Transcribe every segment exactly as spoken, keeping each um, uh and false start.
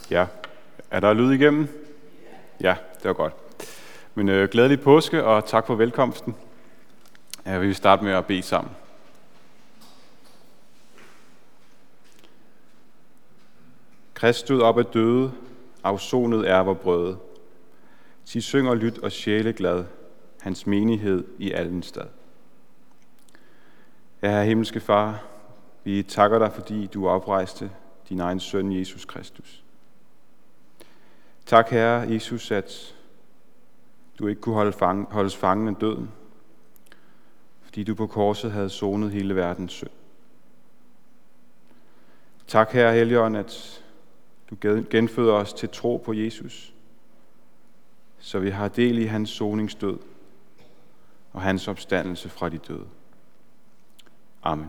Ja, er der lyd igennem? Ja, det var godt. Men øh, glædelig påske, og tak for velkomsten. Ja, vi vil starte med at bede sammen. Krist stod op af døde, afsonet er vor brøde. Sig syng og lyt og sjæle glad, hans menighed i allen stad. Ja, Herre himmelske Far, vi takker dig, fordi du oprejste din egen søn, Jesus Kristus. Tak, Herre Jesus, at du ikke kunne holde fang, holdes fangen af døden, fordi du på korset havde sonet hele verdens synd. Tak, Herre Helligånd, at du genføder os til tro på Jesus, så vi har del i hans soningsdød og hans opstandelse fra de døde. Amen.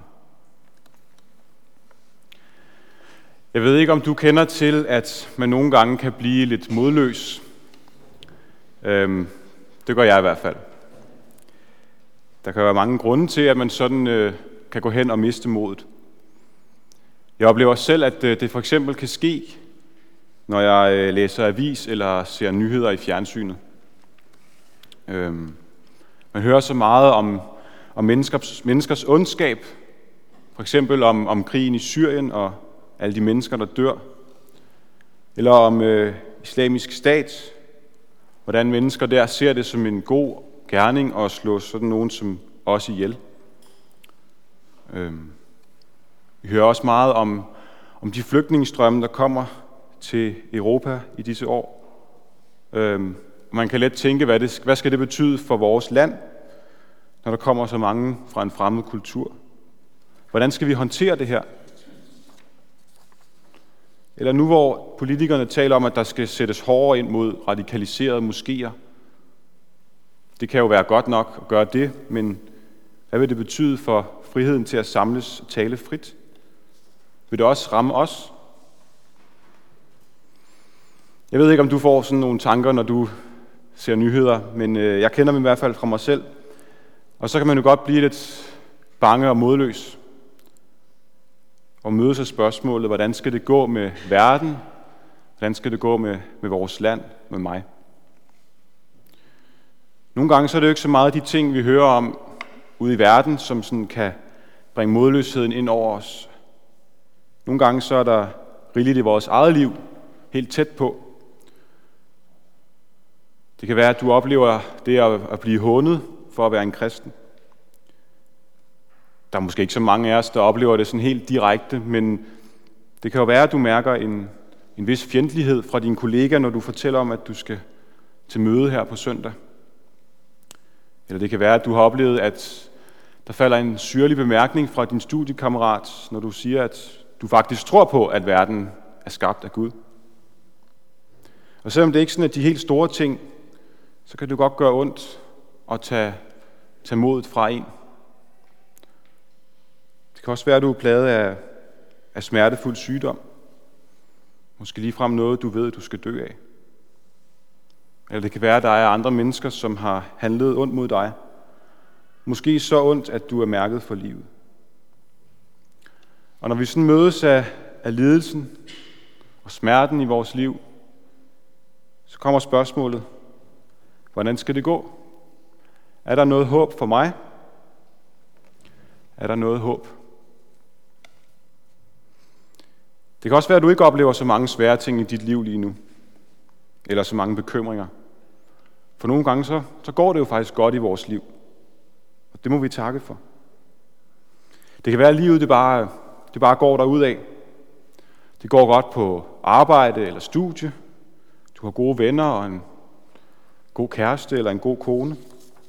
Jeg ved ikke, om du kender til, at man nogle gange kan blive lidt modløs. Øhm, det gør jeg i hvert fald. Der kan være mange grunde til, at man sådan øh, kan gå hen og miste modet. Jeg oplever selv, at øh, det for eksempel kan ske, når jeg øh, læser avis eller ser nyheder i fjernsynet. Øhm, man hører så meget om, om menneskers, menneskers ondskab, for eksempel om, om krigen i Syrien og alle de mennesker, der dør, eller om øh, islamisk stat, hvordan mennesker der ser det som en god gerning at slå sådan nogen som os ihjel. Øhm, vi hører også meget om, om de flygtningestrømme, der kommer til Europa i disse år. Øhm, man kan let tænke, hvad, det, hvad skal det betyde for vores land, når der kommer så mange fra en fremmed kultur? Hvordan skal vi håndtere det her? Eller nu hvor politikerne taler om, at der skal sættes hårdere ind mod radikaliserede moskéer. Det kan jo være godt nok at gøre det, men hvad vil det betyde for friheden til at samles og tale frit? Vil det også ramme os? Jeg ved ikke, om du får sådan nogle tanker, når du ser nyheder, men jeg kender dem i hvert fald fra mig selv. Og så kan man jo godt blive lidt bange og modløs og møde sig spørgsmålet, hvordan skal det gå med verden? Hvordan skal det gå med, med vores land, med mig? Nogle gange så er det jo ikke så meget de ting, vi hører om ude i verden, som sådan kan bringe modløsheden ind over os. Nogle gange så er der rigeligt i vores eget liv, helt tæt på. Det kan være, at du oplever det at blive hånet for at være en kristen. Der er måske ikke så mange af os, der oplever det sådan helt direkte, men det kan jo være, at du mærker en, en vis fjendtlighed fra dine kollegaer, når du fortæller om, at du skal til møde her på søndag. Eller det kan være, at du har oplevet, at der falder en syrlig bemærkning fra din studiekammerat, når du siger, at du faktisk tror på, at verden er skabt af Gud. Og selvom det ikke sådan er de helt store ting, så kan det godt gøre ondt at tage, tage modet fra en. Det kan også være, at du er plaget af, af smertefuld sygdom. Måske ligefrem noget, du ved, du skal dø af. Eller det kan være, at der er andre mennesker, som har handlet ondt mod dig. Måske så ondt, at du er mærket for livet. Og når vi sådan mødes af, af lidelsen og smerten i vores liv, så kommer spørgsmålet, hvordan skal det gå? Er der noget håb for mig? Er der noget håb? Det kan også være, at du ikke oplever så mange svære ting i dit liv lige nu, eller så mange bekymringer. For nogle gange så, så går det jo faktisk godt i vores liv, og det må vi takke for. Det kan være, at livet det bare, det bare går derudad. Det går godt på arbejde eller studie. Du har gode venner og en god kæreste eller en god kone.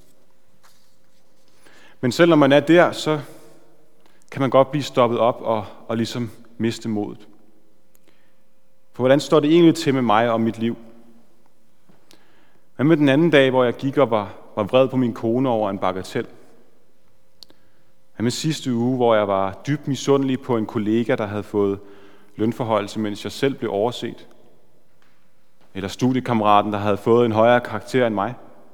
Men selv når man er der, så kan man godt blive stoppet op og, og ligesom miste modet. For hvordan står det egentlig til med mig og mit liv? Hvad med den anden dag, hvor jeg gik og var, var vred på min kone over en bagatel? Hvad med sidste uge, hvor jeg var dybt misundelig på en kollega, der havde fået lønforhøjelse, mens jeg selv blev overset? Eller studiekammeraten, der havde fået en højere karakter end mig?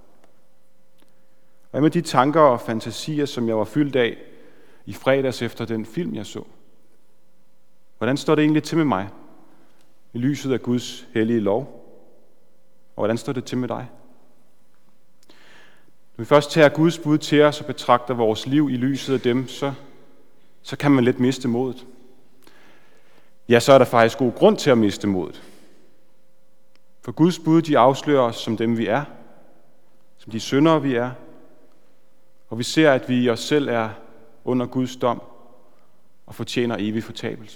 Hvad med de tanker og fantasier, som jeg var fyldt af i fredags efter den film, jeg så? Hvordan står det egentlig til med mig? i lyset af Guds hellige lov? Og hvordan står det til med dig? Når vi først tager Guds bud til os og betragter vores liv i lyset af dem, så, så kan man let miste modet. Ja, så er der faktisk god grund til at miste modet. For Guds bud, de afslører os som dem, vi er, som de syndere, vi er, og vi ser, at vi i os selv er under Guds dom og fortjener evig fortabelse.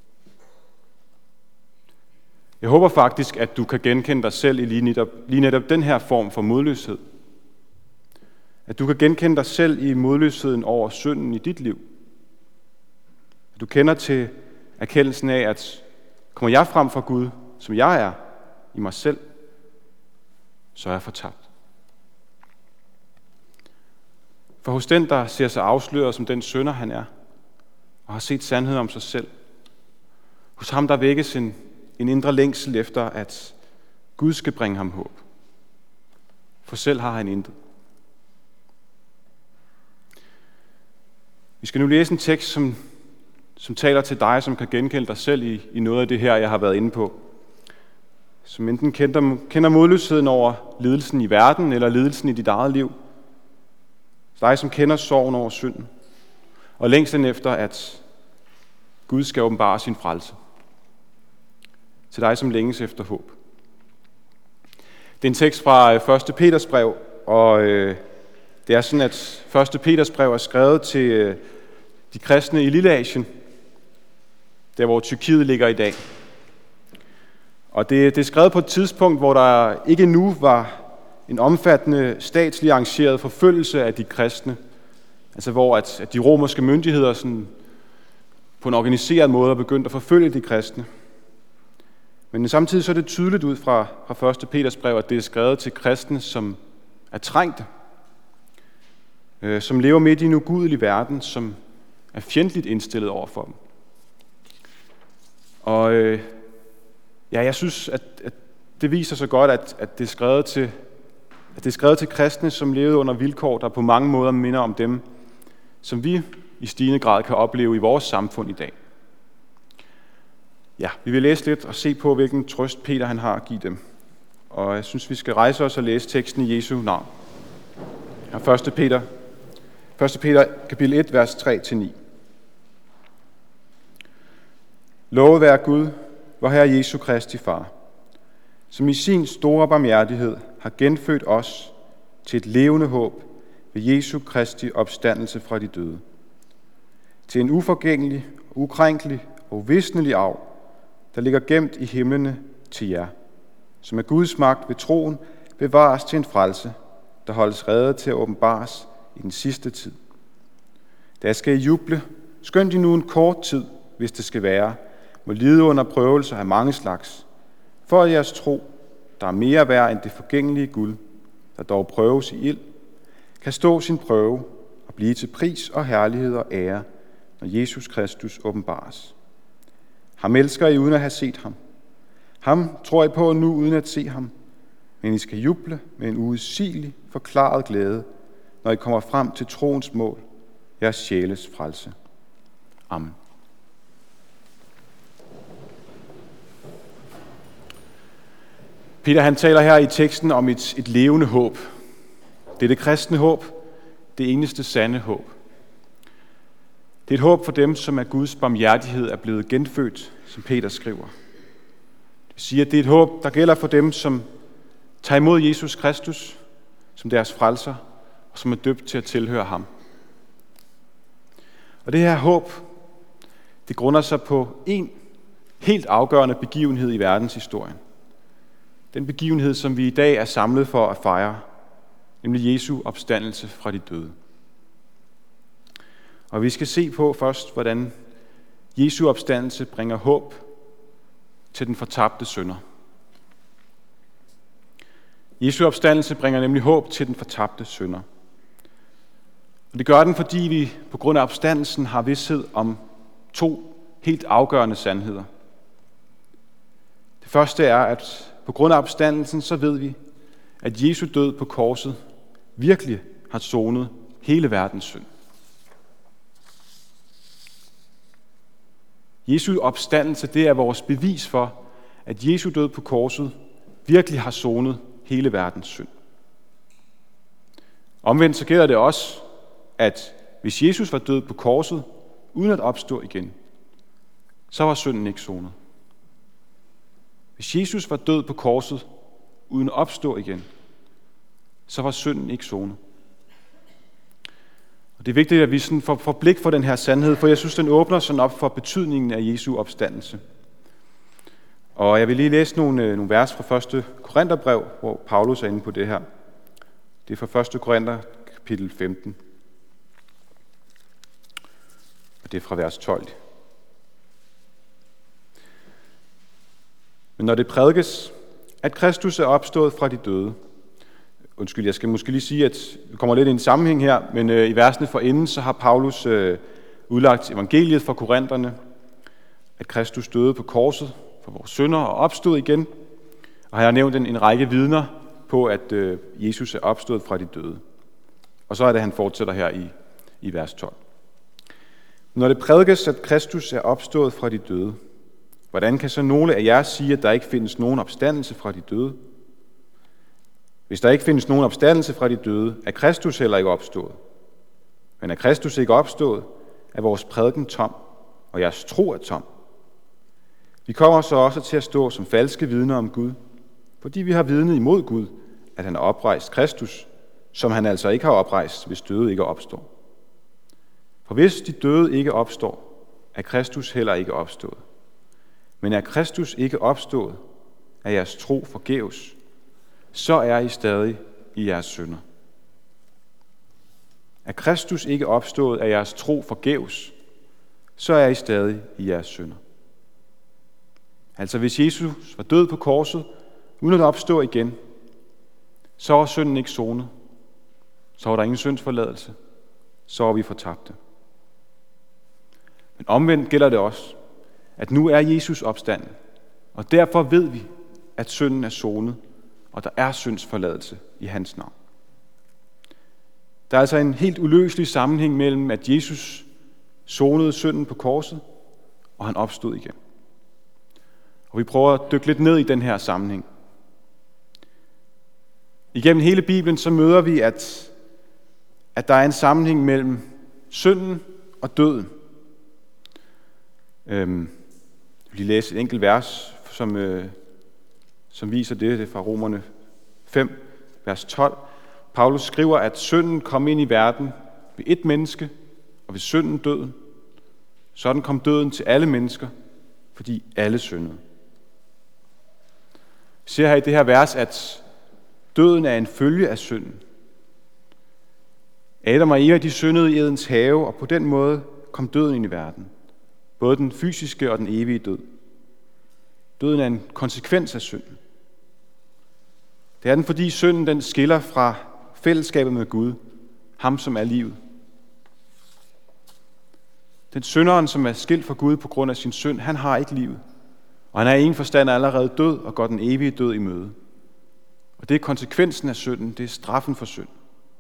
Jeg håber faktisk, at du kan genkende dig selv i lige netop, lige netop den her form for modløshed. At du kan genkende dig selv i modløsheden over synden i dit liv. At du kender til erkendelsen af, at kommer jeg frem for Gud, som jeg er i mig selv, så er jeg fortabt. For hos den, der ser sig afsløret som den synder, han er, og har set sandhed om sig selv, hos ham, der vækkes en, en indre længsel efter, at Gud skal bringe ham håb. For selv har han intet. Vi skal nu læse en tekst, som, som taler til dig, som kan genkende dig selv i, i noget af det her, jeg har været inde på. Som enten kender, kender modløsheden over lidelsen i verden, eller lidelsen i dit eget liv. Dig, som kender sorgen over synden, og længslen efter, at Gud skal åbenbare sin frelse. Til dig, som længes efter håb. Det er en tekst fra første Peters brev, og øh, det er sådan, at første Peters brev er skrevet til øh, de kristne i Lilleasien, der hvor Tyrkiet ligger i dag. Og det, det er skrevet på et tidspunkt, hvor der ikke nu var en omfattende statslig arrangeret forfølgelse af de kristne. Altså hvor at, at de romerske myndigheder sådan, på en organiseret måde er begyndt at forfølge de kristne. Men samtidig så er det tydeligt ud fra, fra første Peters brev, at det er skrevet til kristne, som er trængte. Øh, som lever midt i en ugudelig verden, som er fjendtligt indstillet over for dem. Og øh, ja, jeg synes, at, at det viser så godt, at, at det er skrevet til at det er skrevet til kristne, som levede under vilkår, der på mange måder minder om dem, som vi i stigende grad kan opleve i vores samfund i dag. Ja, vi vil læse lidt og se på, hvilken trøst Peter han har at give dem. Og jeg synes, vi skal rejse os og læse teksten i Jesu navn. Her første Peter, første Peter kapitel et, vers tre til ni. Lovet være Gud, vor Herre Jesu Kristi Far, som i sin store barmhjertighed har genfødt os til et levende håb ved Jesu Kristi opstandelse fra de døde. Til en uforgængelig, ukrænkelig og uvisnelig arv, der ligger gemt i himlene til jer, som af Guds magt ved troen bevares til en frelse, der holdes rede til at åbenbares i den sidste tid. Der skal I juble, skønt I nu en kort tid, hvis det skal være, må lide under prøvelser af mange slags, for at jeres tro, der er mere værd end det forgængelige guld, der dog prøves i ild, kan stå sin prøve og blive til pris og herlighed og ære, når Jesus Kristus åbenbares. Ham elsker I uden at have set ham. Ham tror I på nu uden at se ham, men I skal juble med en uudsigelig forklaret glæde, når I kommer frem til troens mål, jeres sjæles frelse. Amen. Peter han taler her i teksten om et, et levende håb. Det er det kristne håb, det eneste sande håb. Det er et håb for dem, som af Guds barmhjertighed er blevet genfødt, som Peter skriver. Det siger, at det er et håb, der gælder for dem, som tager imod Jesus Kristus som deres frelser, og som er døbt til at tilhøre ham. Og det her håb, det grunder sig på en helt afgørende begivenhed i verdenshistorien. Den begivenhed, som vi i dag er samlet for at fejre, nemlig Jesu opstandelse fra de døde. Og vi skal se på først, hvordan Jesu opstandelse bringer håb til den fortabte synder. Jesu opstandelse bringer nemlig håb til den fortabte synder. Og det gør den, fordi vi på grund af opstandelsen har vished om to helt afgørende sandheder. Det første er, at på grund af opstandelsen, så ved vi, at Jesu død på korset virkelig har sonet hele verdens synd. Jesu opstandelse, det er vores bevis for, at Jesu død på korset virkelig har sonet hele verdens synd. Omvendt så gælder det også, at hvis Jesus var død på korset, uden at opstå igen, så var synden ikke sonet. Hvis Jesus var død på korset, uden at opstå igen, så var synden ikke sonet. Og det er vigtigt, at vi sådan får, får blik for den her sandhed, for jeg synes, den åbner sådan op for betydningen af Jesu opstandelse. Og jeg vil lige læse nogle, nogle vers fra første Korintherbrev, hvor Paulus er inde på det her. Det er fra første Korinther, kapitel femten. Og det er fra vers tolv. Men når det prædikes, at Kristus er opstået fra de døde. Undskyld, jeg skal måske lige sige, at vi kommer lidt i en sammenhæng her, men øh, i versene forinden, så har Paulus øh, udlagt evangeliet for korinterne, at Kristus døde på korset for vores synder og opstod igen. Og har jeg nævnt en, en række vidner på, at øh, Jesus er opstået fra de døde. Og så er det, han fortsætter her i, i vers tolv. Når det prædikes, at Kristus er opstået fra de døde, hvordan kan så nogle af jer sige, at der ikke findes nogen opstandelse fra de døde? Hvis der ikke findes nogen opstandelse fra de døde, er Kristus heller ikke opstået. Men er Kristus ikke opstået, er vores prædiken tom, og jeres tro er tom. Vi kommer så også til at stå som falske vidner om Gud, fordi vi har vidnet imod Gud, at han har oprejst Kristus, som han altså ikke har oprejst, hvis døde ikke opstår. For hvis de døde ikke opstår, er Kristus heller ikke opstået. Men er Kristus ikke opstået, er jeres tro forgæves, så er I stadig i jeres synder. Er Kristus ikke opstået, er jeres tro forgæves, så er I stadig i jeres synder. Altså hvis Jesus var død på korset, uden at opstå igen, så var synden ikke sonet. Så var der ingen syndsforladelse. Så var vi fortabte. Men omvendt gælder det også, at nu er Jesus opstanden, og derfor ved vi, at synden er sonet, og der er syndsforladelse i hans navn. Der er altså en helt uløselig sammenhæng mellem, at Jesus sonede synden på korset, og han opstod igen. Og vi prøver at dykke lidt ned i den her sammenhæng. Igennem hele Bibelen så møder vi, at, at der er en sammenhæng mellem synden og døden. Øhm, jeg vil lige læse et enkelt vers, som, øh, som viser det. Det er fra Romerne fem, vers tolv. Paulus skriver, at synden kom ind i verden ved et menneske, og ved synden døden. Sådan kom døden til alle mennesker, fordi alle syndede. Vi ser her i det her vers, at døden er en følge af synden. Adam og Eva, de syndede i Edens have, og på den måde kom døden ind i verden. Både den fysiske og den evige død. Døden er en konsekvens af synden. Det er den, fordi synden den skiller fra fællesskabet med Gud, ham som er livet. Den synderen, som er skilt fra Gud på grund af sin synd, han har ikke livet. Og han er i ingen forstand allerede død og går den evige død i møde. Og det er konsekvensen af synden, det er straffen for synd.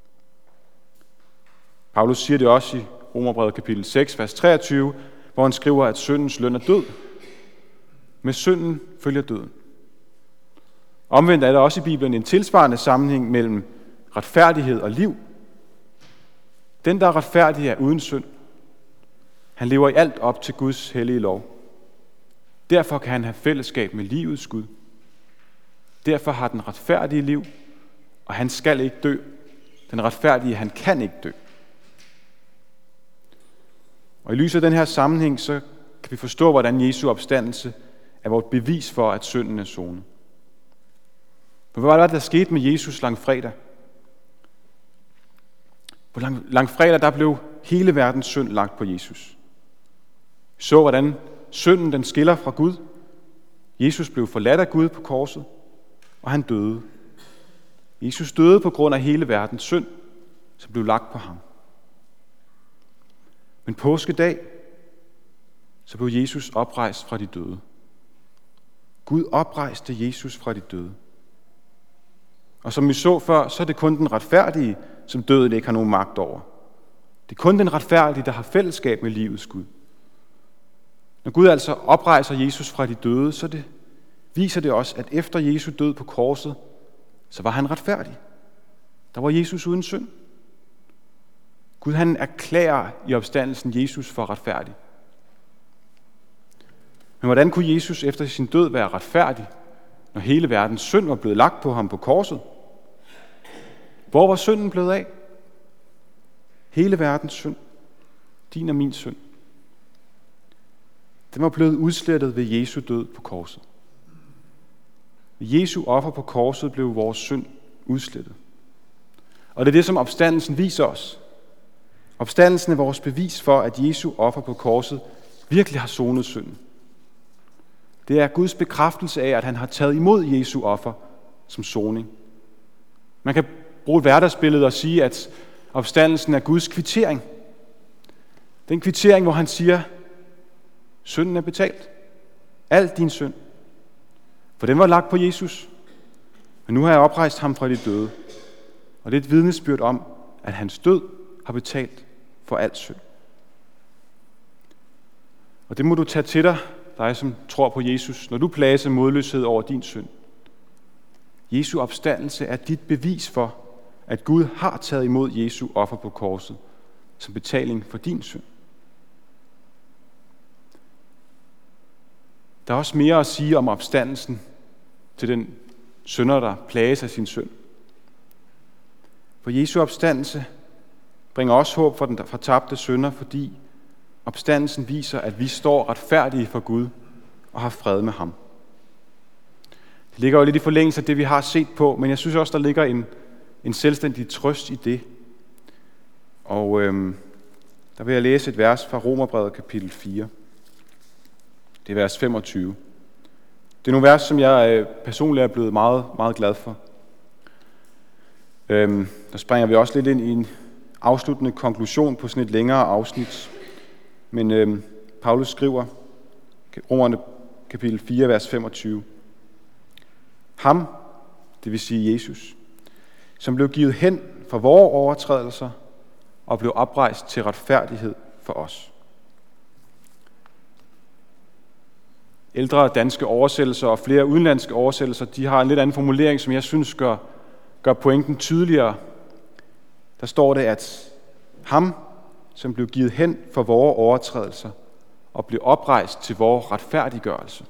Paulus siger det også i Romerbrevet kapitel seks, vers treogtyve, hvor han skriver, at syndens løn er død. Med synden følger døden. Omvendt er der også i Bibelen en tilsvarende sammenhæng mellem retfærdighed og liv. Den, der er retfærdig, er uden synd. Han lever i alt op til Guds hellige lov. Derfor kan han have fællesskab med livets Gud. Derfor har den retfærdige liv, og han skal ikke dø. Den retfærdige, han kan ikke dø. Og i lyset af den her sammenhæng, så kan vi forstå, hvordan Jesu opstandelse er vort bevis for, at synden er sonet. Men hvad var det, der skete med Jesus langfredag? På lang, langfredag, der blev hele verdens synd lagt på Jesus. Vi så, hvordan synden den skiller fra Gud. Jesus blev forladt af Gud på korset, og han døde. Jesus døde på grund af hele verdens synd, som blev lagt på ham. Men påskedag, så blev Jesus oprejst fra de døde. Gud oprejste Jesus fra de døde. Og som vi så før, så er det kun den retfærdige, som døden ikke har nogen magt over. Det er kun den retfærdige, der har fællesskab med livets Gud. Når Gud altså oprejser Jesus fra de døde, så er det, viser det os, at efter Jesu død på korset, så var han retfærdig. Der var Jesus uden synd. Gud han erklærer i opstandelsen Jesus for retfærdig. Men hvordan kunne Jesus efter sin død være retfærdig, når hele verdens synd var blevet lagt på ham på korset? Hvor var synden blevet af? Hele verdens synd. Din og min synd. Den var blevet udslettet ved Jesu død på korset. Ved Jesu offer på korset blev vores synd udslettet. Og det er det, som opstandelsen viser os. Opstandelsen er vores bevis for, at Jesu offer på korset virkelig har sonet synden. Det er Guds bekræftelse af, at han har taget imod Jesu offer som soning. Man kan bruge et hverdagsbillede og sige, at opstandelsen er Guds kvittering. Den kvittering, hvor han siger, synden er betalt. Al din synd. For den var lagt på Jesus. Men nu har jeg oprejst ham fra de døde. Og det er et vidnesbyrd om, at hans død har betalt for al synd. Og det må du tage til dig, dig som tror på Jesus, når du plages af modløshed over din synd. Jesu opstandelse er dit bevis for, at Gud har taget imod Jesu offer på korset som betaling for din synd. Der er også mere at sige om opstandelsen til den synder, der plages af sin synd. For Jesu opstandelse bringer også håb for den fortabte synder, fordi opstandelsen viser, at vi står retfærdige for Gud og har fred med ham. Det ligger jo lidt i forlængelse af det, vi har set på, men jeg synes også, der ligger en, en selvstændig trøst i det. Og øhm, der vil jeg læse et vers fra Romerbrevet kapitel fire. Det er vers femogtyve. Det er nogle vers, som jeg øh, personligt er blevet meget, meget glad for. Øhm, der springer vi også lidt ind i en afsluttende konklusion på sådan et længere afsnit. Men øhm, Paulus skriver, Romerne kapitel fire, vers femogtyve. Ham, det vil sige Jesus, som blev givet hen for vores overtrædelser og blev oprejst til retfærdighed for os. Ældre danske oversættelser og flere udenlandske oversættelser, de har en lidt anden formulering, som jeg synes gør, gør pointen tydeligere. Der står det, at ham, som blev givet hen for vores overtrædelser og blev oprejst til vores retfærdiggørelse.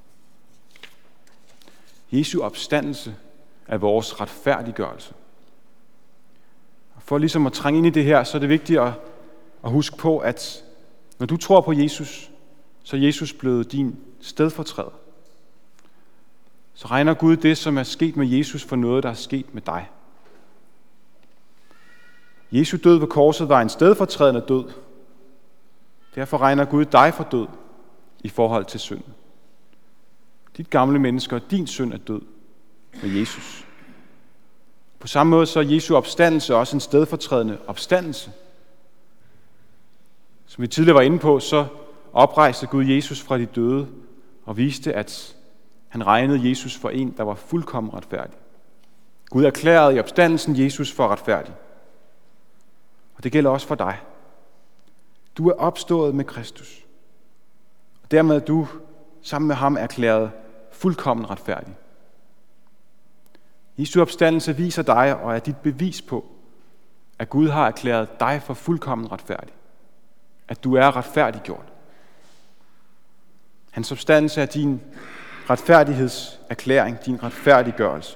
Jesu opstandelse er vores retfærdiggørelse. For ligesom at trænge ind i det her, så er det vigtigt at, at huske på, at når du tror på Jesus, så er Jesus blevet din stedfortræder. Så regner Gud det, som er sket med Jesus, for noget, der er sket med dig. Jesu død på korset var en stedfortrædende død. Derfor regner Gud dig for død i forhold til synden. Dit gamle menneske og din synd er død med Jesus. På samme måde så er Jesu opstandelse også en stedfortrædende opstandelse. Som vi tidligere var inde på, så oprejste Gud Jesus fra de døde og viste, at han regnede Jesus for en, der var fuldkommen retfærdig. Gud erklærede i opstandelsen Jesus for retfærdig. Og det gælder også for dig. Du er opstået med Kristus. Og dermed er du sammen med ham erklæret fuldkommen retfærdig. Jesu opstandelse viser dig og er dit bevis på, at Gud har erklæret dig for fuldkommen retfærdig. At du er retfærdiggjort. Hans opstandelse er din retfærdighedserklæring, din retfærdiggørelse.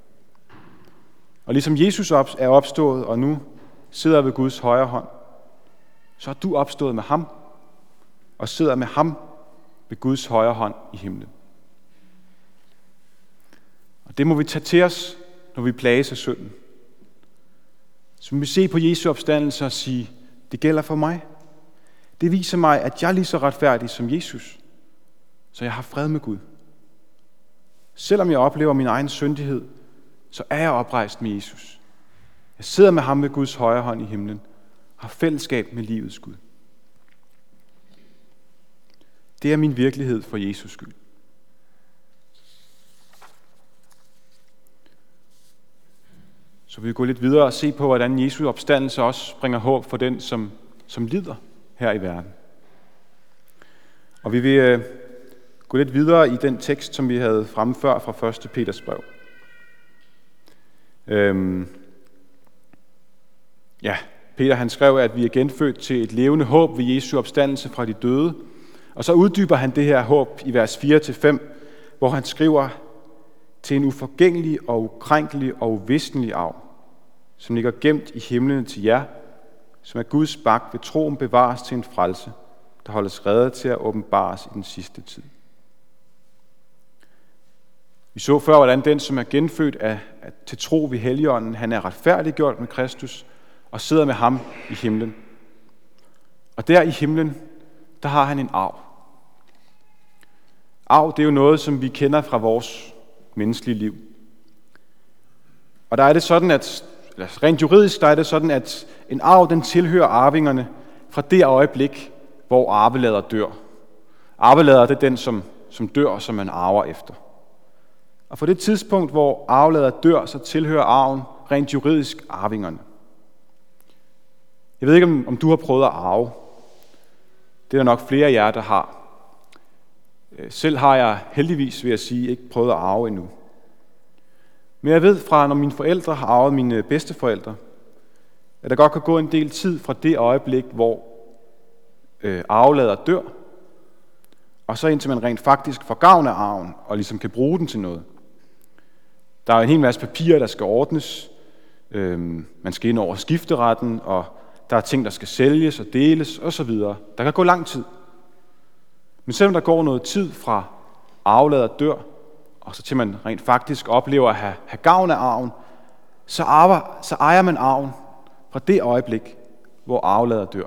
Og ligesom Jesus er opstået og nu sidder ved Guds højre hånd, så er du opstået med ham og sidder med ham ved Guds højre hånd i himlen. Og det må vi tage til os, når vi plages af synden. Så må vi se på Jesu opstandelse og sige, det gælder for mig. Det viser mig, at jeg er lige så retfærdig som Jesus, så jeg har fred med Gud. Selvom jeg oplever min egen syndighed, så er jeg oprejst med Jesus. Jeg sidder med ham ved Guds højre hånd i himlen og har fællesskab med livets Gud. Det er min virkelighed for Jesus skyld. Så vi vil gå lidt videre og se på, hvordan Jesu opstandelse også bringer håb for den, som, som lider her i verden. Og vi vil gå lidt videre i den tekst, som vi havde fremme før fra første Peters brev. Øhm, ja, Peter han skrev, at vi er genfødt til et levende håb ved Jesu opstandelse fra de døde. Og så uddyber han det her håb i vers fire til fem, hvor han skriver, til en uforgængelig og ukrænkelig og uvisnelig arv, som ligger gemt i himlene til jer, som er Guds magt ved troen bevares til en frelse, der holdes reddet til at åbenbares i den sidste tid. Vi så før, hvordan den, som er genfødt af, af, til tro ved Helligånden, han er retfærdiggjort med Kristus og sidder med ham i himlen. Og der i himlen, der har han en arv. Arv, det er jo noget, som vi kender fra vores menneskelige liv. Og der er det sådan, at rent juridisk, der er det sådan, at en arv, den tilhører arvingerne fra det øjeblik, hvor arvelader dør. Arvelader, det er den, som, som dør, som man arver efter. Og fra det tidspunkt, hvor arvelader dør, så tilhører arven rent juridisk arvingerne. Jeg ved ikke, om, om du har prøvet at arve. Det er der nok flere af jer, der har. Selv har jeg heldigvis, vil jeg sige, ikke prøvet at arve endnu. Men jeg ved fra, når mine forældre har arvet mine bedsteforældre, at der godt kan gå en del tid fra det øjeblik, hvor øh, arvelader dør, og så indtil man rent faktisk får gavn af arven, og ligesom kan bruge den til noget. Der er en hel masse papirer, der skal ordnes. Øhm, man skal ind over skifteretten, og der er ting, der skal sælges og deles osv. Der kan gå lang tid. Men selvom der går noget tid fra arvelader dør, og så til man rent faktisk oplever at have, have gavn af arven, så, arver, så ejer man arven fra det øjeblik, hvor arvelader dør.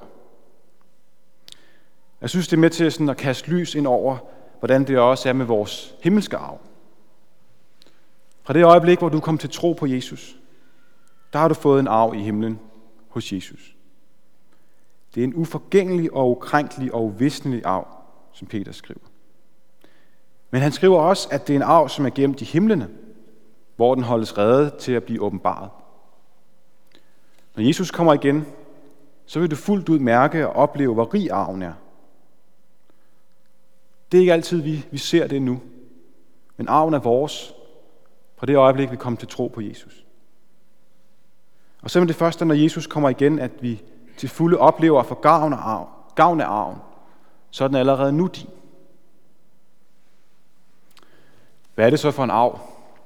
Jeg synes, det er med til sådan at kaste lys ind over, hvordan det også er med vores himmelske arv. Fra det øjeblik, hvor du kom til tro på Jesus, der har du fået en arv i himlen hos Jesus. Det er en uforgængelig og ukrænkelig og uvisnelig arv, som Peter skriver. Men han skriver også, at det er en arv, som er gemt i himlene, hvor den holdes reddet til at blive åbenbaret. Når Jesus kommer igen, så vil du fuldt ud mærke og opleve, hvor rig arven er. Det er ikke altid, vi, vi ser det nu, men arven er vores fra det øjeblik, vi kommer til tro på Jesus. Og selvom det først er, når Jesus kommer igen, at vi til fulde oplever at få gavn af, arv, gavn af arven, så er den allerede nu din. Hvad er det så for en arv?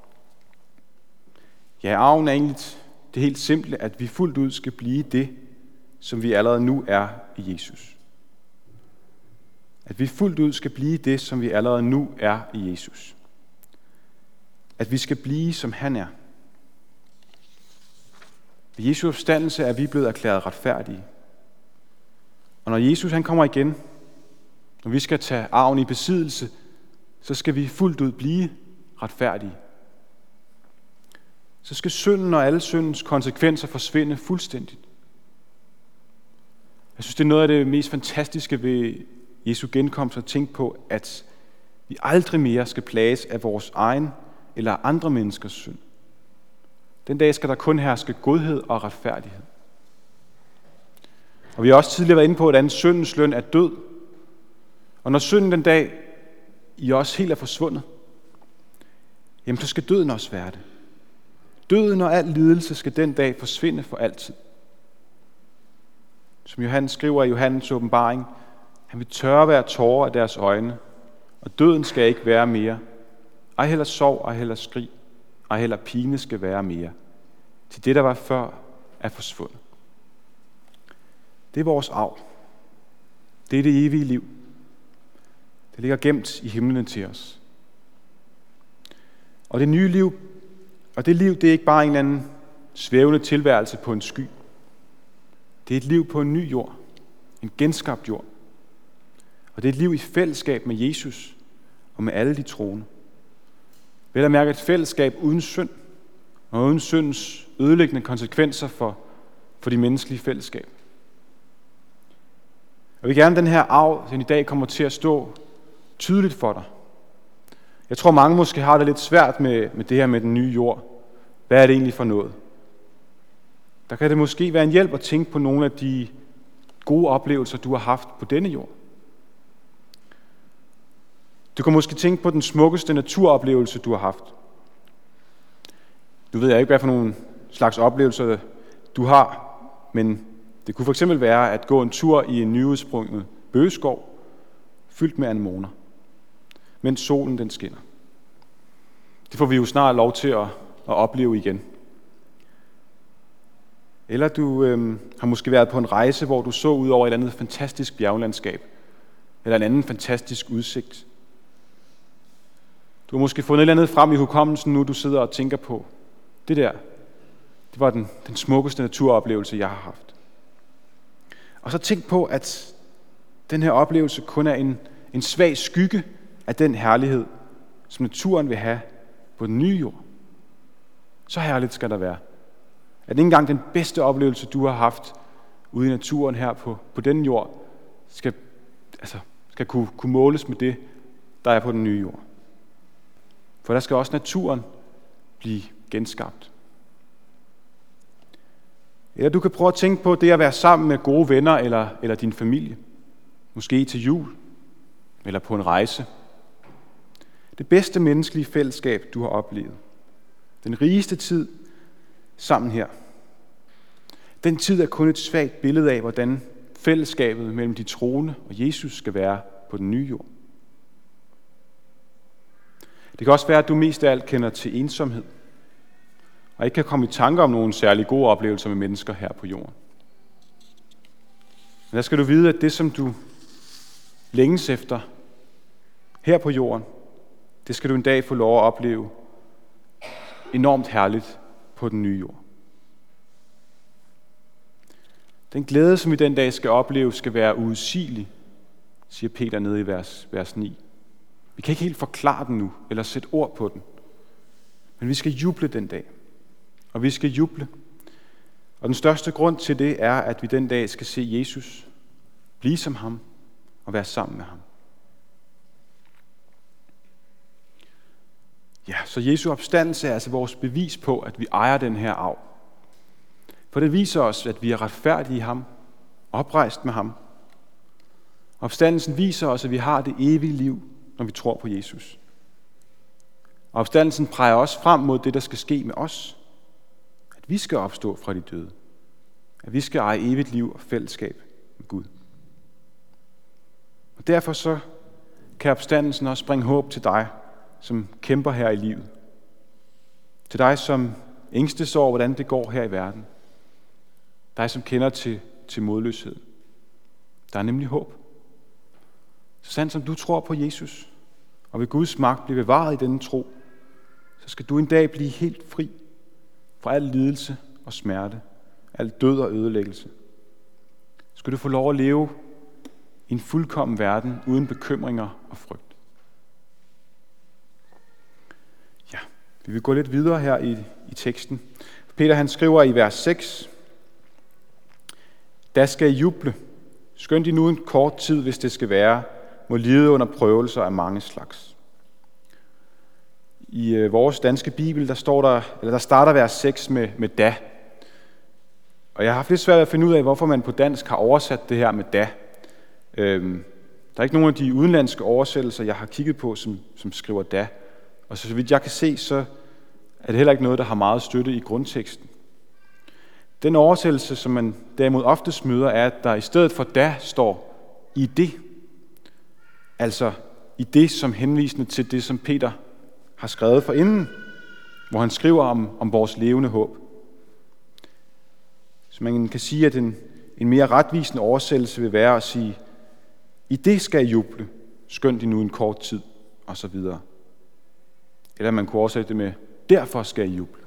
Ja, arven er egentlig det helt simple, at vi fuldt ud skal blive det, som vi allerede nu er i Jesus. At vi fuldt ud skal blive det, som vi allerede nu er i Jesus. At vi skal blive, som han er. Ved Jesu opstandelse er vi blevet erklæret retfærdige. Og når Jesus han kommer igen, når vi skal tage arven i besiddelse, så skal vi fuldt ud blive retfærdige. Så skal synden og alle syndens konsekvenser forsvinde fuldstændigt. Jeg synes, det er noget af det mest fantastiske ved Jesu genkomst at tænke på, at vi aldrig mere skal plages af vores egen eller andre menneskers synd. Den dag skal der kun herske godhed og retfærdighed. Og vi har også tidligere været inde på, hvordan syndens løn er død. Og når synden den dag i os helt er forsvundet, jamen så skal døden også være det. Døden og al lidelse skal den dag forsvinde for altid. Som Johannes skriver i Johannes åbenbaring, han vil tørre hver tårer af deres øjne, og døden skal ikke være mere. Ej heller sorg, ej heller skrig, ej heller pine skal være mere. Til det, der var før, er forsvundet. Det er vores arv. Det er det evige liv. Det ligger gemt i himlen til os. Og det nye liv, og det liv, det er ikke bare en eller anden svævende tilværelse på en sky. Det er et liv på en ny jord. En genskabt jord. Og det er et liv i fællesskab med Jesus og med alle de troende. Vel at mærke et fællesskab uden synd, og uden syndens ødelæggende konsekvenser for, for de menneskelige fællesskab. Jeg vil gerne, den her arv, den i dag kommer til at stå tydeligt for dig. Jeg tror, mange måske har det lidt svært med, med det her med den nye jord. Hvad er det egentlig for noget? Der kan det måske være en hjælp at tænke på nogle af de gode oplevelser, du har haft på denne jord. Du kan måske tænke på den smukkeste naturoplevelse, du har haft. Du ved jeg ikke, hvad for nogle slags oplevelser du har, men det kunne fx være at gå en tur i en nyudsprunget bøgeskov, fyldt med anemoner, mens solen den skinner. Det får vi jo snart lov til at, at opleve igen. Eller du øh, har måske været på en rejse, hvor du så ud over et andet fantastisk bjerglandskab, eller en anden fantastisk udsigt. Du har måske fundet et eller andet frem i hukommelsen nu, du sidder og tænker på. Det der, det var den, den smukkeste naturoplevelse, jeg har haft. Og så tænk på, at den her oplevelse kun er en, en svag skygge af den herlighed, som naturen vil have på den nye jord. Så herligt skal der være. At ikke engang den bedste oplevelse, du har haft ude i naturen her på, på den jord, skal, altså, skal kunne, kunne måles med det, der er på den nye jord. For der skal også naturen blive genskabt. Eller du kan prøve at tænke på det at være sammen med gode venner eller, eller din familie. Måske til jul eller på en rejse. Det bedste menneskelige fællesskab, du har oplevet. Den rigeste tid sammen her. Den tid er kun et svagt billede af, hvordan fællesskabet mellem de troende og Jesus skal være på den nye jord. Det kan også være, at du mest af alt kender til ensomhed, og ikke kan komme i tanker om nogle særlig gode oplevelser med mennesker her på jorden. Men der skal du vide, at det, som du længes efter her på jorden, det skal du en dag få lov at opleve enormt herligt på den nye jord. Den glæde, som vi den dag skal opleve, skal være uudsigelig, siger Peter nede i vers, vers ni. Vi kan ikke helt forklare den nu, eller sætte ord på den. Men vi skal juble den dag. Og vi skal juble. Og den største grund til det er, at vi den dag skal se Jesus, blive som ham og være sammen med ham. Ja, så Jesu opstandelse er altså vores bevis på, at vi ejer den her arv. For det viser os, at vi er retfærdige i ham, oprejst med ham. Opstandelsen viser os, at vi har det evige liv, når vi tror på Jesus. Og opstandelsen peger også frem mod det, der skal ske med os. At vi skal opstå fra de døde. At vi skal eje evigt liv og fællesskab med Gud. Og derfor så kan opstandelsen også bringe håb til dig, som kæmper her i livet. Til dig, som ængstes over, hvordan det går her i verden. Dig, som kender til, til modløshed. Der er nemlig håb. Så sandt som du tror på Jesus, og ved Guds magt bliver bevaret i denne tro, så skal du en dag blive helt fri fra al lidelse og smerte, al død og ødelæggelse. Så skal du få lov at leve i en fuldkommen verden uden bekymringer og frygt. Ja, vi vil gå lidt videre her i, i teksten. Peter han skriver i vers seks, der skal I juble, skønt I nu en kort tid, hvis det skal være, må lide under prøvelser af mange slags. I øh, vores danske bibel, der, står der, eller der starter vers seks med, med da. Og jeg har haft lidt svært at finde ud af, hvorfor man på dansk har oversat det her med da. Øhm, der er ikke nogen af de udenlandske oversættelser, jeg har kigget på, som, som skriver da. Og så, så vidt jeg kan se, så er det heller ikke noget, der har meget støtte i grundteksten. Den oversættelse, som man derimod oftest møder, er, at der i stedet for da står i det. Altså i det, som henvisende til det, som Peter har skrevet forinden, hvor han skriver om, om vores levende håb. Så man kan sige, at en, en mere retvisende oversættelse vil være at sige, i det skal I juble, skønt I nu en kort tid, og så videre. Eller man kunne oversætte det med, derfor skal I juble.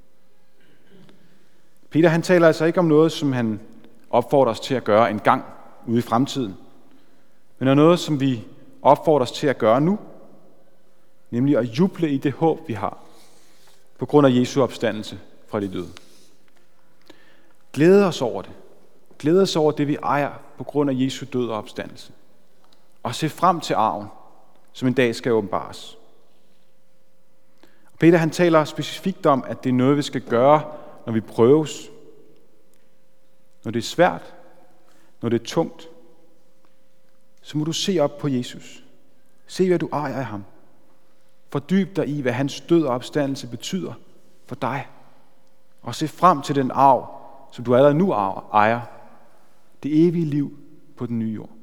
Peter han taler altså ikke om noget, som han opfordrer os til at gøre en gang ude i fremtiden, men om noget, som vi opfordrer os til at gøre nu, nemlig at juble i det håb, vi har, på grund af Jesu opstandelse fra de døde. Glæde os over det. Glæde os over det, vi ejer på grund af Jesu død og opstandelse. Og se frem til arven, som en dag skal åbenbares. Peter han taler specifikt om, at det er noget, vi skal gøre, når vi prøves. Når det er svært, når det er tungt, så må du se op på Jesus. Se, hvad du ejer af ham. Fordyb dig i, hvad hans død og opstandelse betyder for dig. Og se frem til den arv, som du allerede nu ejer. Det evige liv på den nye jord.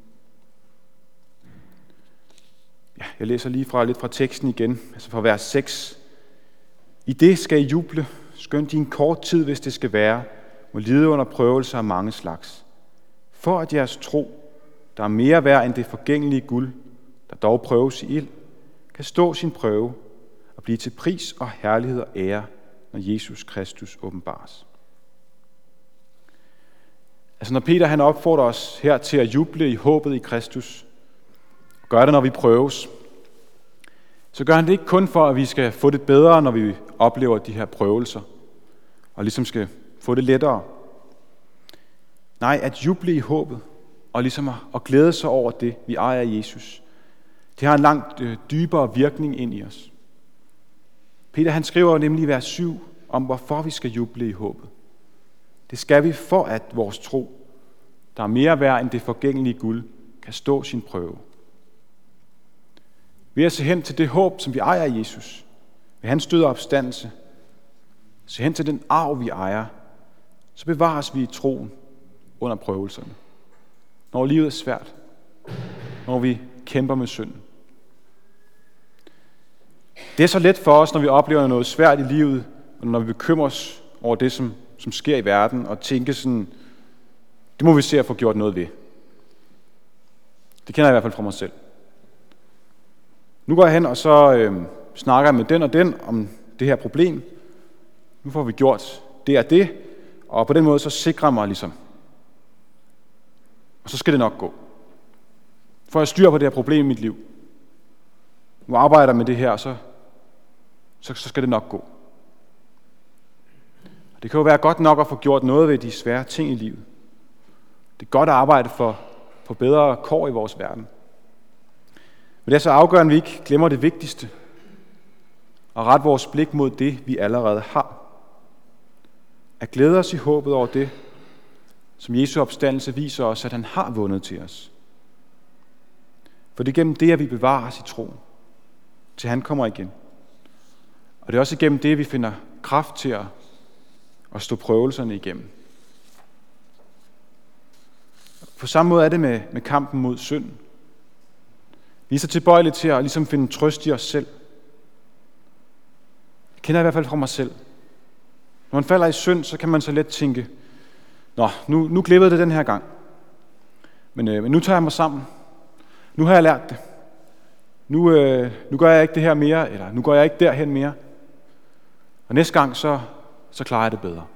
Ja, jeg læser lige fra, lidt fra teksten igen, altså fra vers seks. I det skal I juble, skønt i en kort tid, hvis det skal være, må lide under prøvelser af mange slags. For at jeres tro, der er mere værd end det forgængelige guld, der dog prøves i ild, kan stå sin prøve og blive til pris og herlighed og ære, når Jesus Kristus åbenbares. Altså når Peter han opfordrer os her til at juble i håbet i Kristus, og gør det, når vi prøves, så gør han det ikke kun for, at vi skal få det bedre, når vi oplever de her prøvelser, og ligesom skal få det lettere. Nej, at juble i håbet, og ligesom at glæde sig over det, vi ejer af Jesus, det har en langt dybere virkning ind i os. Peter han skriver nemlig i vers syv om, hvorfor vi skal juble i håbet. Det skal vi for, at vores tro, der er mere værd end det forgængelige guld, kan stå sin prøve. Ved at se hen til det håb, som vi ejer af Jesus, ved hans død og opstandelse, se hen til den arv, vi ejer, så bevares vi i troen under prøvelserne. Når livet er svært, når vi kæmper med synden. Det er så let for os, når vi oplever noget svært i livet, og når vi bekymrer os over det, som, som sker i verden, og tænker sådan, det må vi se at få gjort noget ved. Det kender jeg i hvert fald fra mig selv. Nu går jeg hen, og så øh, snakker jeg med den og den om det her problem. Nu får vi gjort det og det, og på den måde så sikrer jeg mig ligesom. Og så skal det nok gå. Får jeg styr på det her problem i mit liv. Nu arbejder jeg med det her, så, så, så skal det nok gå. Og det kan jo være godt nok at få gjort noget ved de svære ting i livet. Det er godt at arbejde for, for bedre kår i vores verden. Men det er så afgørende, at vi ikke glemmer det vigtigste. Og rette vores blik mod det, vi allerede har. At glæde os i håbet over det, som Jesu opstandelse viser os, at han har vundet til os. For det er gennem det, at vi bevarer os i troen, til han kommer igen. Og det er også gennem det, vi finder kraft til at, at stå prøvelserne igennem. På samme måde er det med, med kampen mod synden. Vi er så tilbøjelige til at ligesom finde trøst i os selv. Jeg kender i hvert fald fra mig selv. Når man falder i synd, så kan man så let tænke, nå, nu, nu glippede det den her gang. Men, øh, men nu tager jeg mig sammen. Nu har jeg lært det. Nu, øh, nu gør jeg ikke det her mere, eller nu går jeg ikke derhen mere. Og næste gang, så, så klarer jeg det bedre.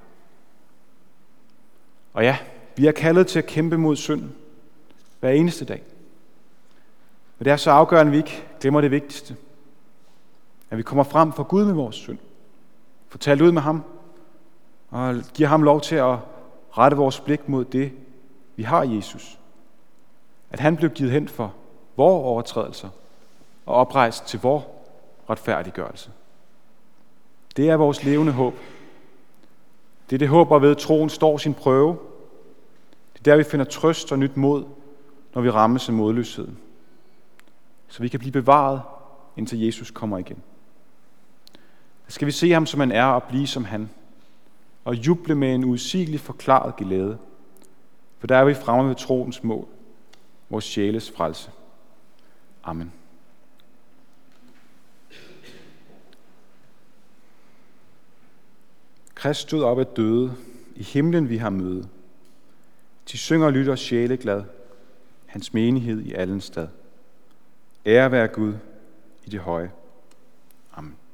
Og ja, vi er kaldet til at kæmpe mod synden hver eneste dag. Men det er så afgørende, at vi ikke glemmer det vigtigste. At vi kommer frem for Gud med vores synd. Får talt ud med ham. Og giver ham lov til at rette vores blik mod det, vi har i Jesus. At han blev givet hen for vores overtrædelser og oprejst til vores retfærdiggørelse. Det er vores levende håb. Det er det håb, hvorved troen står sin prøve. Det er der, vi finder trøst og nyt mod, når vi rammes af modløsheden. Så vi kan blive bevaret, indtil Jesus kommer igen. Så skal vi se ham, som han er, og blive som han. Og juble med en udsigelig forklaret glæde. For der er vi fremme ved troens mål, vores sjæles frelse. Amen. Krist stod op af døde, i himlen vi har møde. De synger og lytter sjæleglad, hans menighed i allen stad. Ære være Gud i det høje. Amen.